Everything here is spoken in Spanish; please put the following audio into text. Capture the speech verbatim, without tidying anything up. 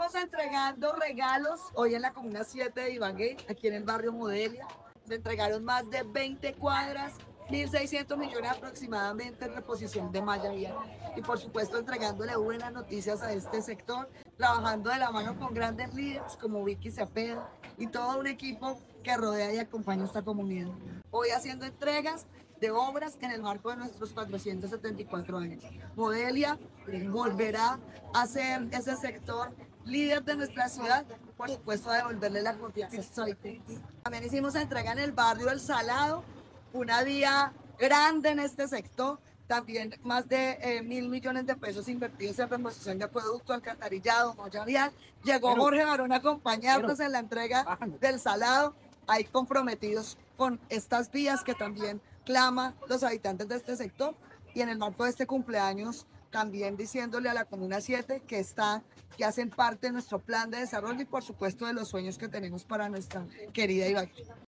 Amanecimos entregando regalos hoy en la Comuna siete de Ibagué, aquí en el barrio Modelia. Se entregaron más de veinte cuadras, mil seiscientos millones aproximadamente en reposición de malla vial. Y por supuesto entregándole buenas noticias a este sector, trabajando de la mano con grandes líderes como Vicky Cepeda y todo un equipo que rodea y acompaña a esta comunidad. Hoy haciendo entregas de obras en el marco de nuestros cuatrocientos setenta y cuatro años. Modelia volverá a ser ese sector líder de nuestra ciudad, por supuesto a devolverle la confianza a estos habitantes. También hicimos entrega en el barrio El Salado, una vía grande en este sector, también más de eh, mil millones de pesos invertidos en reposición de acueducto, alcantarillado, malla vial. Llegó Jorge Barón a acompañarnos en la entrega del Salado, ahí comprometidos con estas vías que también claman los habitantes de este sector, y en el marco de este cumpleaños también diciéndole a la Comuna siete que está, que hacen parte de nuestro plan de desarrollo y por supuesto de los sueños que tenemos para nuestra querida Ibagué.